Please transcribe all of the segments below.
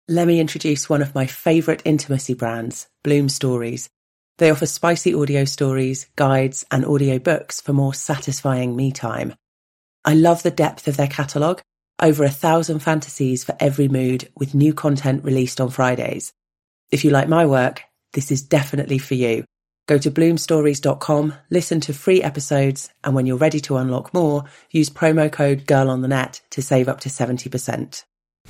Let me introduce one of my favourite intimacy brands, Bloom Stories. They offer spicy audio stories, guides, and audio books for more satisfying me time. I love the depth of their catalogue, over 1,000 fantasies for every mood, with new content released on Fridays. If you like my work, this is definitely for you. Go to bloomstories.com, listen to free episodes, and when you're ready to unlock more, use promo code GIRLONTHENET to save up to 70%.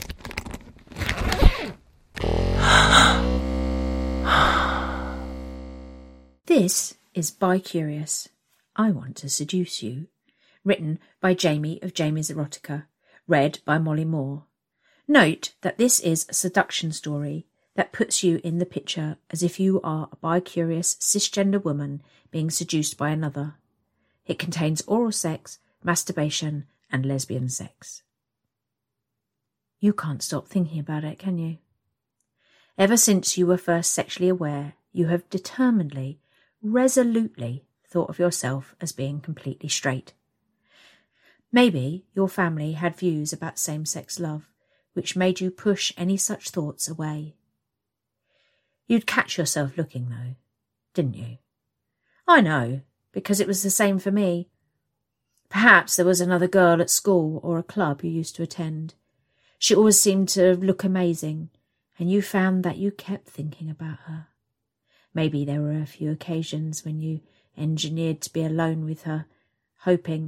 This is Bi-Curious, I Want to Seduce You, written by Jamie of Jamie's Erotica, read by Molly Moore. Note that this is a seduction story that puts you in the picture as if you are a bi-curious cisgender woman being seduced by another. It contains oral sex, masturbation, and lesbian sex. You can't stop thinking about it, can you? Ever since you were first sexually aware, you have determinedly, resolutely thought of yourself as being completely straight. Maybe your family had views about same-sex love, which made you push any such thoughts away. You'd catch yourself looking, though, didn't you? I know, because it was the same for me. Perhaps there was another girl at school or a club you used to attend. She always seemed to look amazing, and you found that you kept thinking about her. Maybe there were a few occasions when you engineered to be alone with her, hoping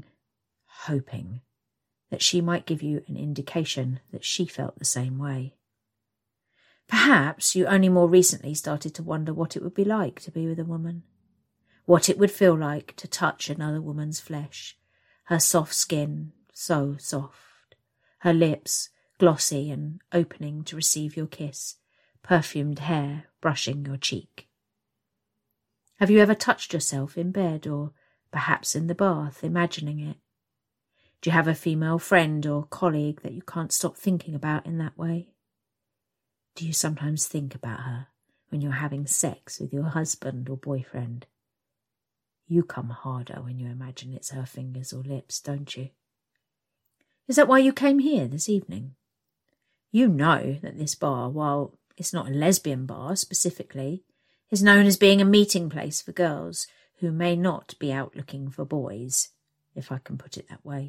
that she might give you an indication that she felt the same way. Perhaps you only more recently started to wonder what it would be like to be with a woman, what it would feel like to touch another woman's flesh, her soft skin, so soft, her lips glossy and opening to receive your kiss, perfumed hair brushing your cheek. Have you ever touched yourself in bed or perhaps in the bath, imagining it? Do you have a female friend or colleague that you can't stop thinking about in that way? Do you sometimes think about her when you're having sex with your husband or boyfriend? You come harder when you imagine it's her fingers or lips, don't you? Is that why you came here this evening? You know that this bar, while it's not a lesbian bar specifically, is known as being a meeting place for girls who may not be out looking for boys, if I can put it that way.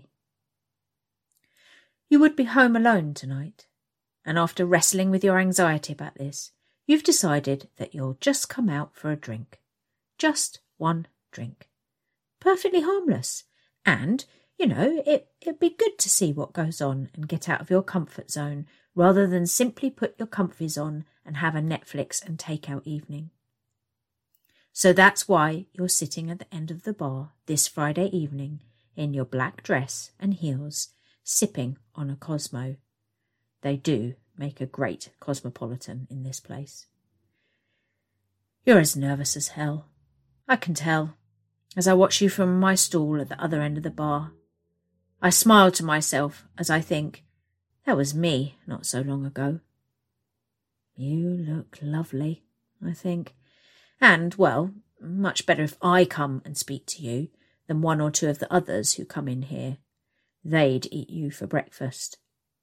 You would be home alone tonight, and after wrestling with your anxiety about this, you've decided that you'll just come out for a drink. Just one drink. Perfectly harmless. And, it'd be good to see what goes on and get out of your comfort zone rather than simply put your comfies on and have a Netflix and takeout evening. So that's why you're sitting at the end of the bar this Friday evening in your black dress and heels, sipping on a Cosmo. They do make a great cosmopolitan in this place. You're as nervous as hell. I can tell, as I watch you from my stool at the other end of the bar. I smile to myself as I think, that was me not so long ago. You look lovely, I think. And, well, much better if I come and speak to you than one or two of the others who come in here. They'd eat you for breakfast.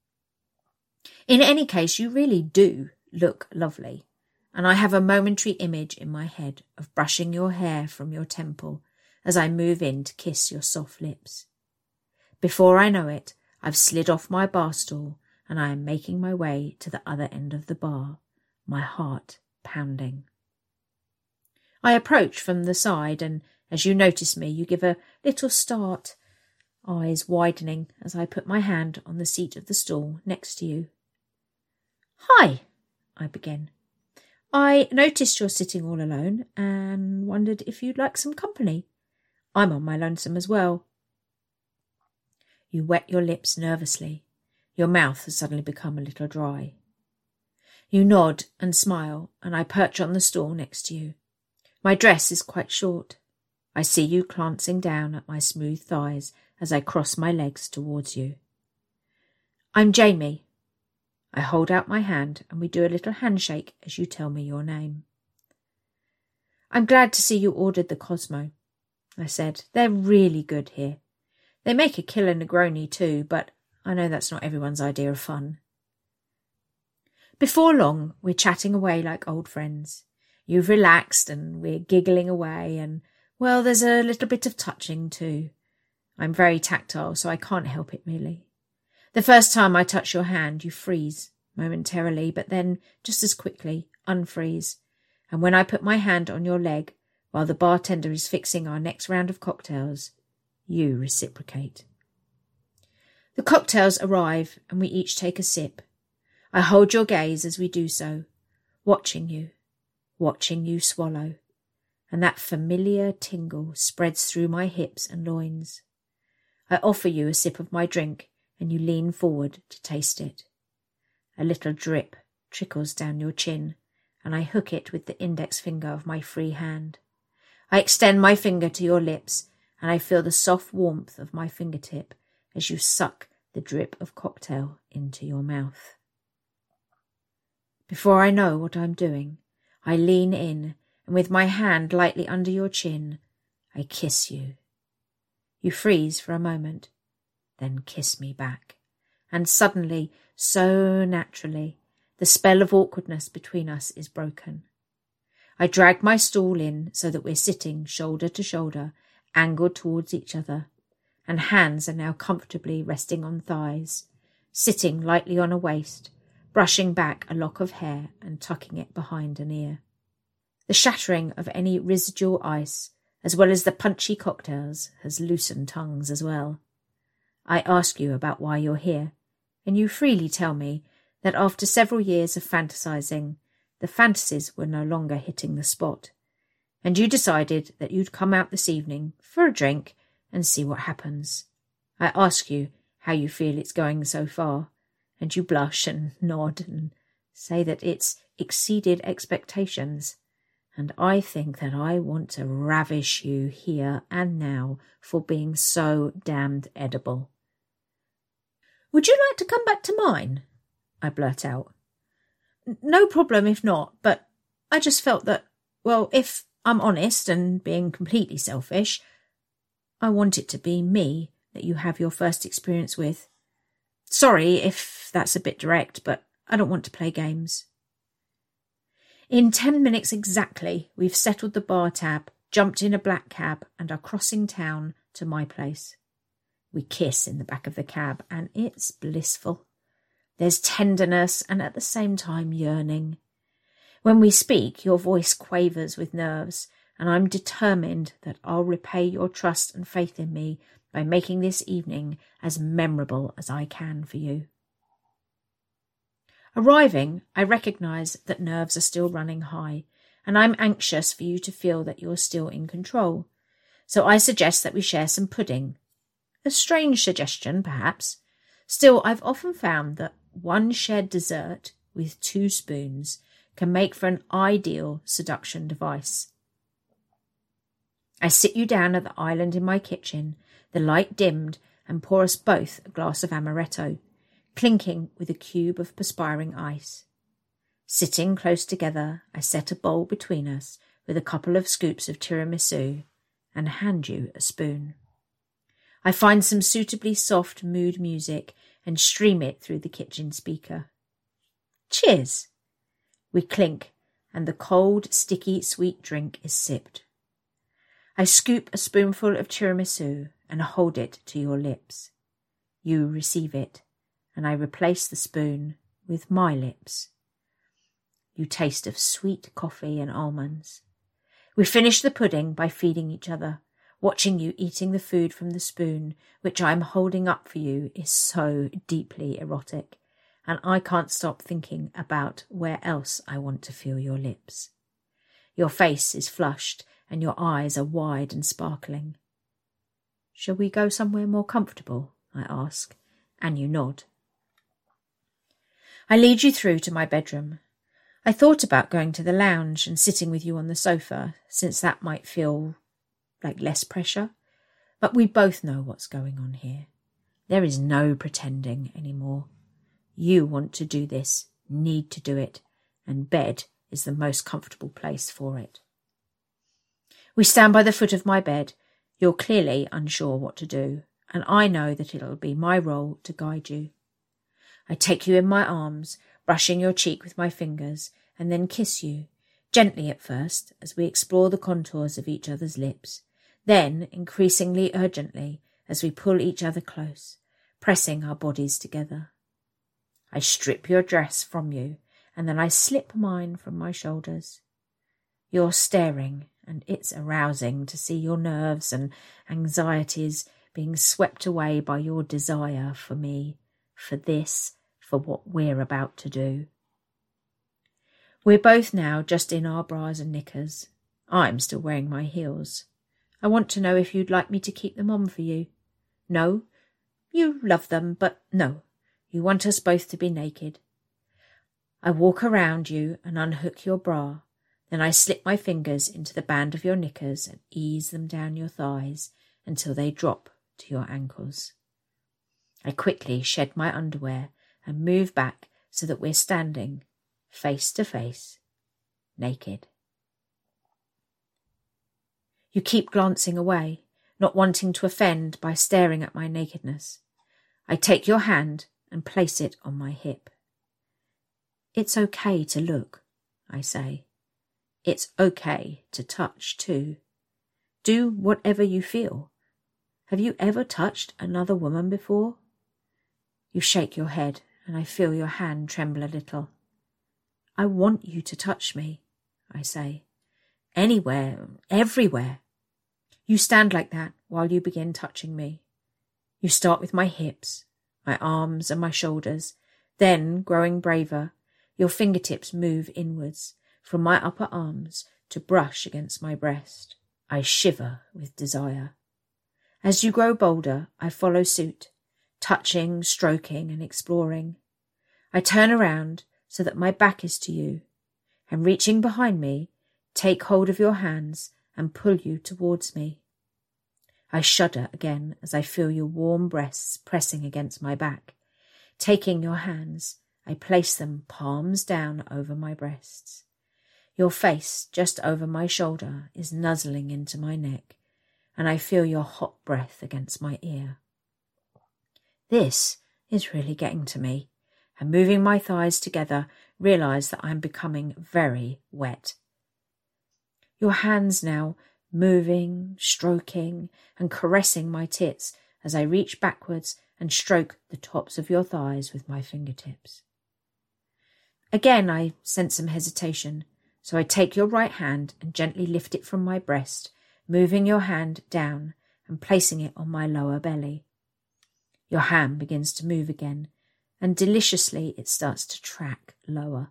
In any case, you really do look lovely, and I have a momentary image in my head of brushing your hair from your temple as I move in to kiss your soft lips. Before I know it, I've slid off my bar stool and I am making my way to the other end of the bar, my heart pounding. I approach from the side, and as you notice me, you give a little start, eyes widening as I put my hand on the seat of the stool next to you. Hi, I begin. I noticed you're sitting all alone and wondered if you'd like some company. I'm on my lonesome as well. You wet your lips nervously. Your mouth has suddenly become a little dry. You nod and smile, and I perch on the stool next to you. My dress is quite short. I see you glancing down at my smooth thighs as I cross my legs towards you. I'm Jamie. I hold out my hand and we do a little handshake as you tell me your name. I'm glad to see you ordered the Cosmo, I said. They're really good here. They make a killer Negroni too, but I know that's not everyone's idea of fun. Before long, we're chatting away like old friends. You've relaxed and we're giggling away and, well, there's a little bit of touching too. I'm very tactile, so I can't help it really. The first time I touch your hand, you freeze momentarily, but then, just as quickly, unfreeze. And when I put my hand on your leg, while the bartender is fixing our next round of cocktails, you reciprocate. The cocktails arrive and we each take a sip. I hold your gaze as we do so, watching you swallow, and that familiar tingle spreads through my hips and loins. I offer you a sip of my drink and you lean forward to taste it. A little drip trickles down your chin and I hook it with the index finger of my free hand. I extend my finger to your lips and I feel the soft warmth of my fingertip as you suck the drip of cocktail into your mouth. Before I know what I'm doing, I lean in and with my hand lightly under your chin, I kiss you. You freeze for a moment, then kiss me back. And suddenly, so naturally, the spell of awkwardness between us is broken. I drag my stool in so that we're sitting shoulder to shoulder, angled towards each other, and hands are now comfortably resting on thighs, sitting lightly on a waist, brushing back a lock of hair and tucking it behind an ear. The shattering of any residual ice, as well as the punchy cocktails, has loosened tongues as well. I ask you about why you're here, and you freely tell me that after several years of fantasizing, the fantasies were no longer hitting the spot, and you decided that you'd come out this evening for a drink and see what happens. I ask you how you feel it's going so far, and you blush and nod and say that it's exceeded expectations, and I think that I want to ravish you here and now for being so damned edible. Would you like to come back to mine? I blurt out. No problem if not, but I just felt that, well, if I'm honest and being completely selfish, I want it to be me that you have your first experience with. Sorry if that's a bit direct, but I don't want to play games. In 10 minutes exactly, we've settled the bar tab, jumped in a black cab, and are crossing town to my place. We kiss in the back of the cab, and it's blissful. There's tenderness and at the same time yearning. When we speak, your voice quavers with nerves, and I'm determined that I'll repay your trust and faith in me by making this evening as memorable as I can for you. Arriving, I recognise that nerves are still running high, and I'm anxious for you to feel that you're still in control. So I suggest that we share some pudding. A strange suggestion, perhaps. Still, I've often found that one shared dessert with 2 spoons can make for an ideal seduction device. I sit you down at the island in my kitchen, the light dimmed, and pour us both a glass of amaretto, clinking with a cube of perspiring ice. Sitting close together, I set a bowl between us with a couple of scoops of tiramisu and hand you a spoon. I find some suitably soft mood music and stream it through the kitchen speaker. Cheers! We clink, and the cold, sticky, sweet drink is sipped. I scoop a spoonful of tiramisu and hold it to your lips. You receive it, and I replace the spoon with my lips. You taste of sweet coffee and almonds. We finish the pudding by feeding each other. Watching you eating the food from the spoon, which I am holding up for you, is so deeply erotic, and I can't stop thinking about where else I want to feel your lips. Your face is flushed, and your eyes are wide and sparkling. Shall we go somewhere more comfortable? I ask, and you nod. I lead you through to my bedroom. I thought about going to the lounge and sitting with you on the sofa, since that might feel like less pressure, but we both know what's going on here. There is no pretending anymore. You want to do this, need to do it, and bed is the most comfortable place for it. We stand by the foot of my bed. You're clearly unsure what to do, and I know that it'll be my role to guide you. I take you in my arms, brushing your cheek with my fingers, and then kiss you, gently at first, as we explore the contours of each other's lips, then increasingly urgently as we pull each other close, pressing our bodies together. I strip your dress from you, and then I slip mine from my shoulders. You're staring, and it's arousing to see your nerves and anxieties being swept away by your desire for me, for this, for what we're about to do. We're both now just in our bras and knickers. I'm still wearing my heels. I want to know if you'd like me to keep them on for you. No, you love them, but no, you want us both to be naked. I walk around you and unhook your bra. Then I slip my fingers into the band of your knickers and ease them down your thighs until they drop to your ankles. I quickly shed my underwear and move back so that we're standing, face to face, naked. You keep glancing away, not wanting to offend by staring at my nakedness. I take your hand and place it on my hip. It's okay to look, I say. It's okay to touch too. Do whatever you feel. Have you ever touched another woman before? You shake your head and I feel your hand tremble a little. I want you to touch me, I say. Anywhere, everywhere. You stand like that while you begin touching me. You start with my hips, my arms and my shoulders. Then, growing braver, your fingertips move inwards from my upper arms to brush against my breast. I shiver with desire. As you grow bolder, I follow suit, touching, stroking and exploring. I turn around so that my back is to you, and reaching behind me, take hold of your hands and pull you towards me. I shudder again as I feel your warm breasts pressing against my back. Taking your hands, I place them palms down over my breasts. Your face, just over my shoulder, is nuzzling into my neck, and I feel your hot breath against my ear. This is really getting to me, and moving my thighs together, realise that I am becoming very wet. Your hands now moving, stroking, and caressing my tits as I reach backwards and stroke the tops of your thighs with my fingertips. Again I sense some hesitation, so I take your right hand and gently lift it from my breast, moving your hand down and placing it on my lower belly. Your hand begins to move again, and deliciously it starts to track lower.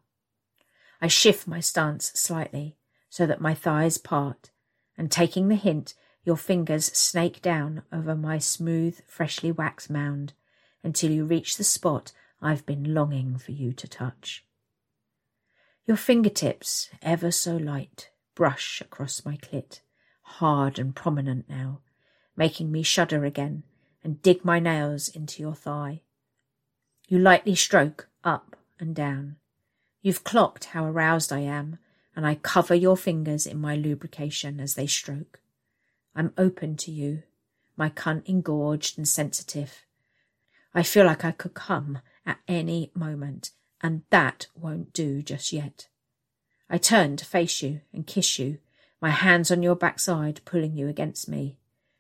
I shift my stance slightly so that my thighs part, and taking the hint, your fingers snake down over my smooth, freshly waxed mound until you reach the spot I've been longing for you to touch. Your fingertips, ever so light, brush across my clit, hard and prominent now, making me shudder again and dig my nails into your thigh. You lightly stroke up and down. You've clocked how aroused I am, and I cover your fingers in my lubrication as they stroke. I'm open to you, my cunt engorged and sensitive. I feel like I could come at any moment, and that won't do just yet. I turn to face you and kiss you, my hands on your backside pulling you against me.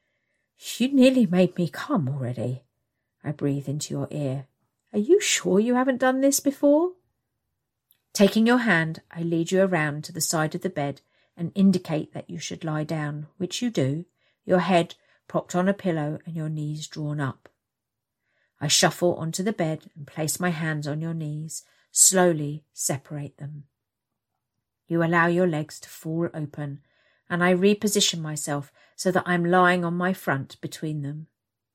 You nearly made me come already. I breathe into your ear. Are you sure you haven't done this before? Taking your hand, I lead you around to the side of the bed and indicate that you should lie down, which you do, your head propped on a pillow and your knees drawn up. I shuffle onto the bed and place my hands on your knees, slowly separate them. You allow your legs to fall open, and I reposition myself so that I'm lying on my front between them.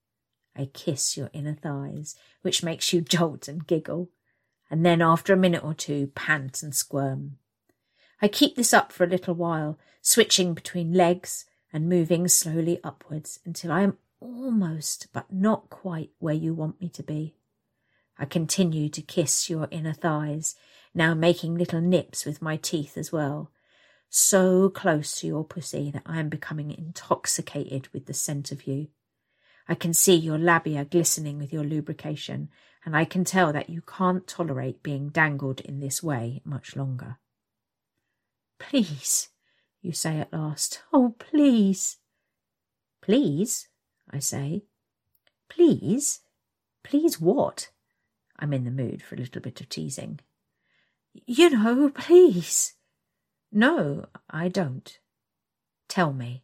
I kiss your inner thighs, which makes you jolt and giggle, and then after a minute or two pant and squirm. I keep this up for a little while, switching between legs and moving slowly upwards until I am almost but not quite where you want me to be. I continue to kiss your inner thighs, now making little nips with my teeth as well, so close to your pussy that I am becoming intoxicated with the scent of you. I can see your labia glistening with your lubrication, and I can tell that you can't tolerate being dangled in this way much longer. Please, you say at last. Oh, please. Please, I say. Please? Please what? I'm in the mood for a little bit of teasing. You know, please. No, I don't. Tell me.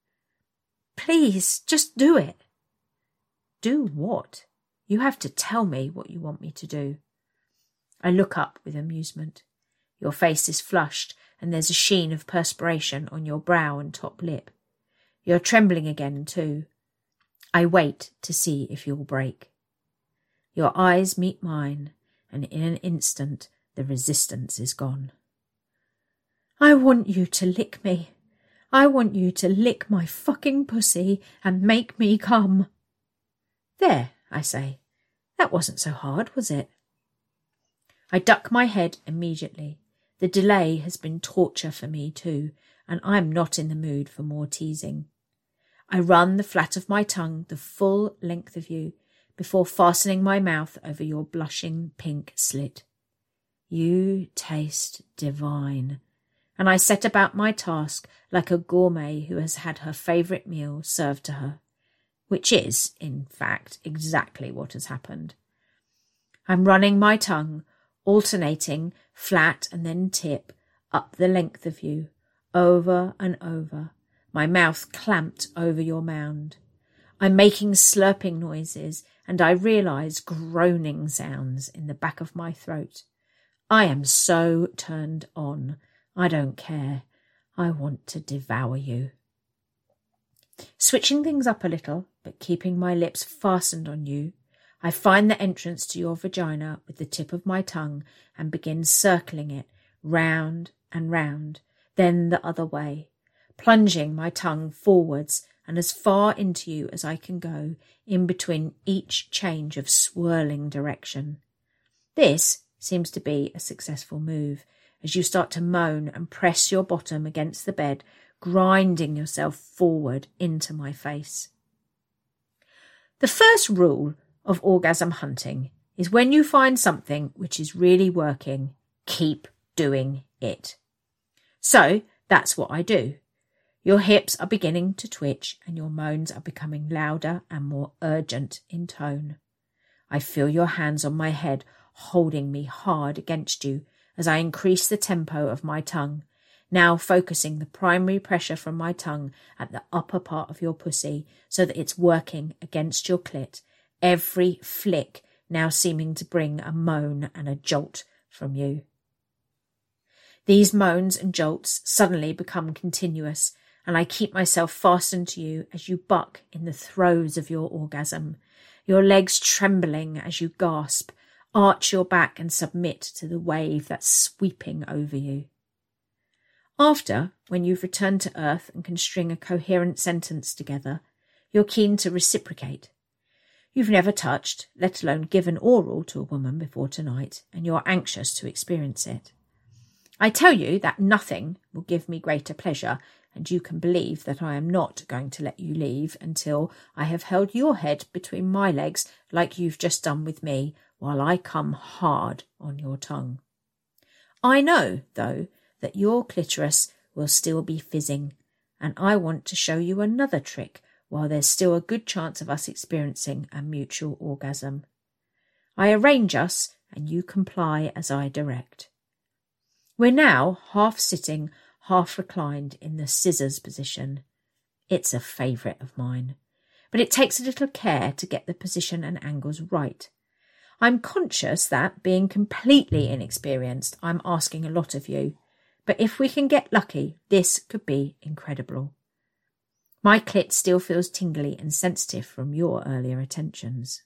Please, just do it. Do what? You have to tell me what you want me to do. I look up with amusement. Your face is flushed, and there's a sheen of perspiration on your brow and top lip. You're trembling again, too. I wait to see if you'll break. Your eyes meet mine, and in an instant the resistance is gone. I want you to lick me. I want you to lick my fucking pussy and make me come. There, I say. That wasn't so hard, was it? I duck my head immediately. The delay has been torture for me too, and I'm not in the mood for more teasing. I run the flat of my tongue the full length of you before fastening my mouth over your blushing pink slit. You taste divine, and I set about my task like a gourmet who has had her favourite meal served to her, which is, in fact, exactly what has happened. I'm running my tongue, alternating flat and then tip, up the length of you, over and over, my mouth clamped over your mound. I'm making slurping noises, and I realise groaning sounds in the back of my throat. I am so turned on. I don't care. I want to devour you. Switching things up a little, but keeping my lips fastened on you, I find the entrance to your vagina with the tip of my tongue and begin circling it round and round, then the other way, plunging my tongue forwards and as far into you as I can go in between each change of swirling direction. This seems to be a successful move as you start to moan and press your bottom against the bed, grinding yourself forward into my face. The first rule of orgasm hunting is when you find something which is really working, keep doing it. So that's what I do. Your hips are beginning to twitch and your moans are becoming louder and more urgent in tone. I feel your hands on my head holding me hard against you as I increase the tempo of my tongue, now focusing the primary pressure from my tongue at the upper part of your pussy so that it's working against your clit, every flick now seeming to bring a moan and a jolt from you. These moans and jolts suddenly become continuous, and I keep myself fastened to you as you buck in the throes of your orgasm, your legs trembling as you gasp, arch your back and submit to the wave that's sweeping over you. After, when you've returned to earth and can string a coherent sentence together, you're keen to reciprocate. You've never touched, let alone given oral to a woman before tonight, and you're anxious to experience it. I tell you that nothing will give me greater pleasure, and you can believe that I am not going to let you leave until I have held your head between my legs like you've just done with me, while I come hard on your tongue. I know, though, that your clitoris will still be fizzing, and I want to show you another trick while there's still a good chance of us experiencing a mutual orgasm. I arrange us, and you comply as I direct. We're now half sitting, half reclined in the scissors position. It's a favourite of mine, but it takes a little care to get the position and angles right. I'm conscious that, being completely inexperienced, I'm asking a lot of you, but if we can get lucky, this could be incredible. My clit still feels tingly and sensitive from your earlier attentions.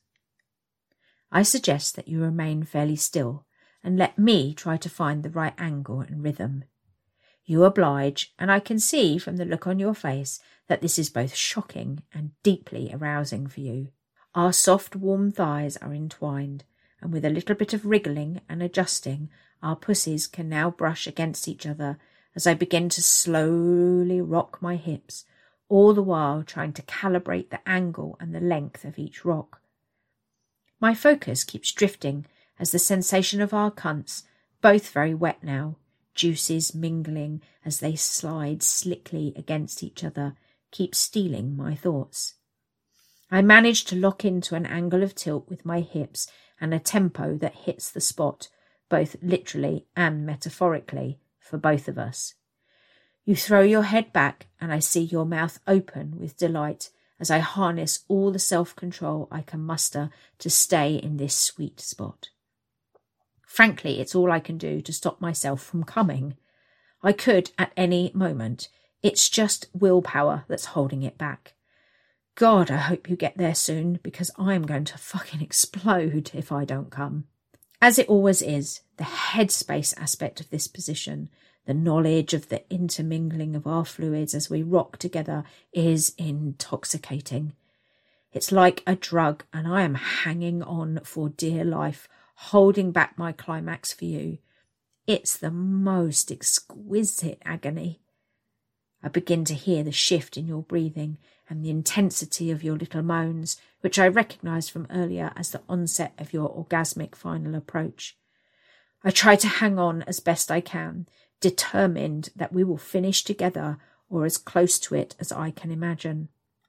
I suggest that you remain fairly still and let me try to find the right angle and rhythm. You oblige, and I can see from the look on your face that this is both shocking and deeply arousing for you. Our soft, warm thighs are entwined, and with a little bit of wriggling and adjusting, our pussies can now brush against each other as I begin to slowly rock my hips, all the while trying to calibrate the angle and the length of each rock. My focus keeps drifting as the sensation of our cunts, both very wet now, juices mingling as they slide slickly against each other, keeps stealing my thoughts. I manage to lock into an angle of tilt with my hips and a tempo that hits the spot, both literally and metaphorically, for both of us. You throw your head back and I see your mouth open with delight as I harness all the self-control I can muster to stay in this sweet spot. Frankly, it's all I can do to stop myself from coming. I could at any moment. It's just willpower that's holding it back. God, I hope you get there soon, because I'm going to fucking explode if I don't come. As it always is, the headspace aspect of this position, the knowledge of the intermingling of our fluids as we rock together, is intoxicating. It's like a drug, and I am hanging on for dear life, holding back my climax for you. It's the most exquisite agony. I begin to hear the shift in your breathing and the intensity of your little moans, which I recognised from earlier as the onset of your orgasmic final approach. I try to hang on as best I can, determined that we will finish together or as close to it as I can imagine.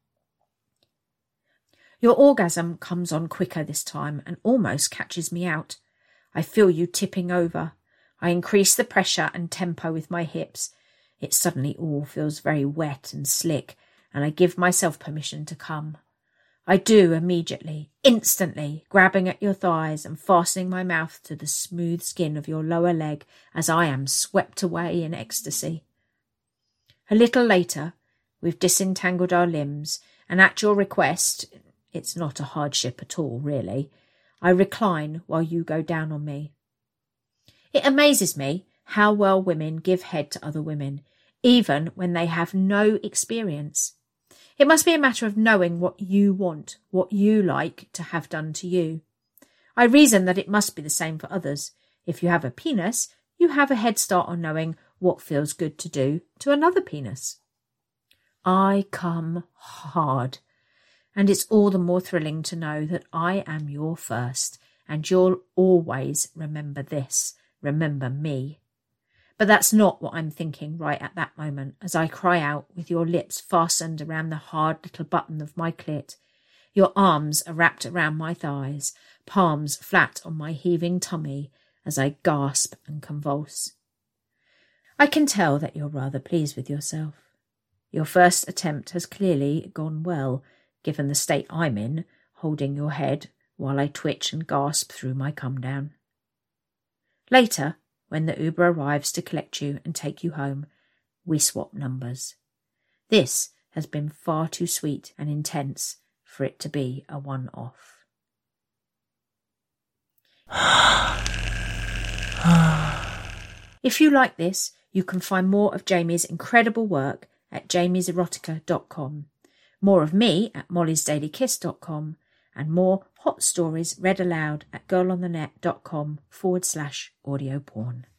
Your orgasm comes on quicker this time and almost catches me out. I feel you tipping over. I increase the pressure and tempo with my hips. It suddenly all feels very wet and slick, and I give myself permission to come. I do immediately, instantly, grabbing at your thighs and fastening my mouth to the smooth skin of your lower leg as I am swept away in ecstasy. A little later, we've disentangled our limbs, and at your request, it's not a hardship at all, really, I recline while you go down on me. It amazes me how well women give head to other women, even when they have no experience. It must be a matter of knowing what you want, what you like to have done to you. I reason that it must be the same for others. If you have a penis, you have a head start on knowing what feels good to do to another penis. I come hard, and it's all the more thrilling to know that I am your first, and you'll always remember this, remember me. But that's not what I'm thinking right at that moment as I cry out with your lips fastened around the hard little button of my clit. Your arms are wrapped around my thighs, palms flat on my heaving tummy as I gasp and convulse. I can tell that you're rather pleased with yourself. Your first attempt has clearly gone well, given the state I'm in, holding your head while I twitch and gasp through my come down. Later, when the Uber arrives to collect you and take you home, we swap numbers. This has been far too sweet and intense for it to be a one-off. If you like this, you can find more of Jamie's incredible work at jamieserotica.com, more of me at mollysdailykiss.com, and more hot stories read aloud at girlonthenet.com/audio porn.